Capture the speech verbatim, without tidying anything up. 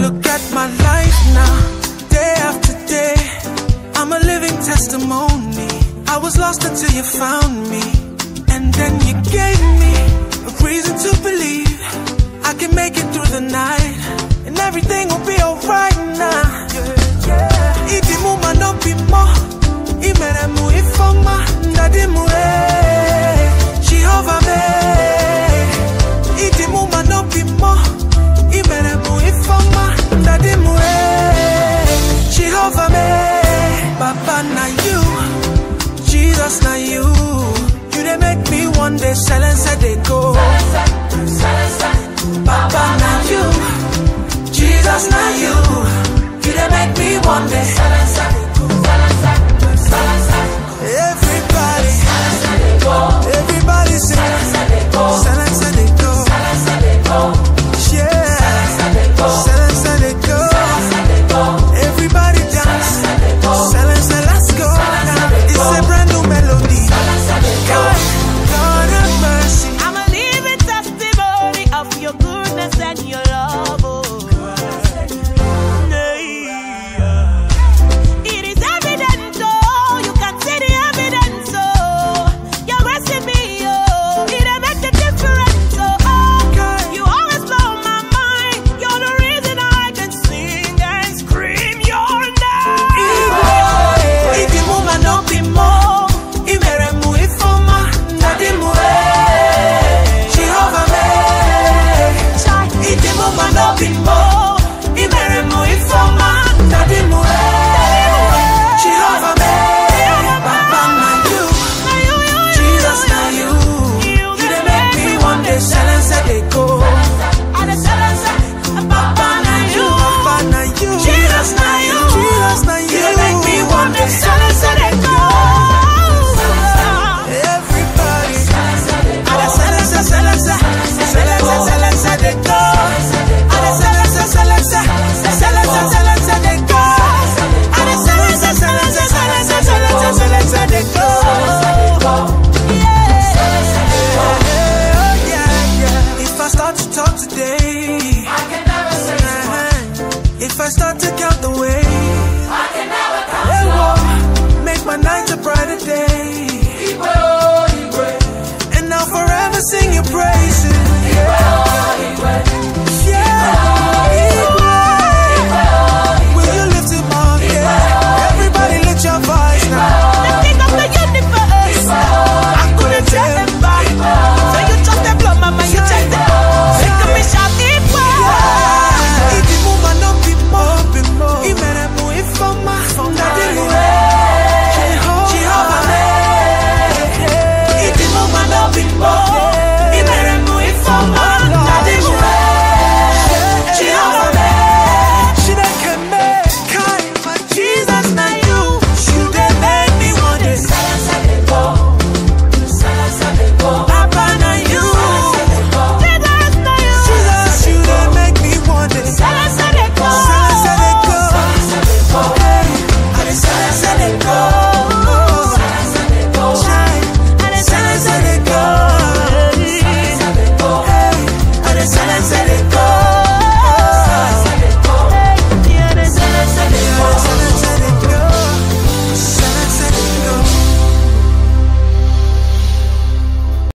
Look at my life now, day after day. I'm a living testimony. I was lost until you found me, and then you gave me a reason to believe I can make it through the night, and everything will be alright now. Yeah, yeah. Iti mu manopi mo, imere mu ifoma, ndadi mu eh, Jehovah me. Iti mu manopi mo, imere mu ifoma, ndadi mu eh, Jehovah me. Papa na you, Jesus na you. You dey make me one day silence I dey go. Papa na you, Jesus na you. You dey make me one day silence I dey go. Everybody, everybody sing silence I dey go. Silence I dey go. Yeah, silence I dey go. Everybody dance. Silence and let's go. It's a brand new melody. God, God have mercy. I'm a living testimony of your goodness and your love. Oh. It is evident, oh, you can see the evidence, oh. You're resting me, oh, it ain't make the difference, oh, oh. You always blow my mind. You're the reason I can sing and scream your name. Iti mu manopi mo, imere mu ifoma, ndadi mu eh, Jehovah me. Iti mu manopi mo, imere mu ifoma, ndadi mu eh, Jehovah me. Papa na you, Jesus na you. You dey make me one day silence I dey go. Papa na you, Papa na you, Jesus na you, Jesus na you. You dey make me one day silence I dey go. Everybody, ada silence, silence, silence, silence I dey go. Ada silence, silence, silence, silence I dey go. Ada silence, silence, silence, silence, silence I dey go. Yeah, yeah, yeah. If I start to talk today, I can never say uh-huh. If I start to count the ways, I can never count it it all. will make my night a brighter day. Igwe, oh, Igwe. And I'll forever sing your praises. Igwe, oh,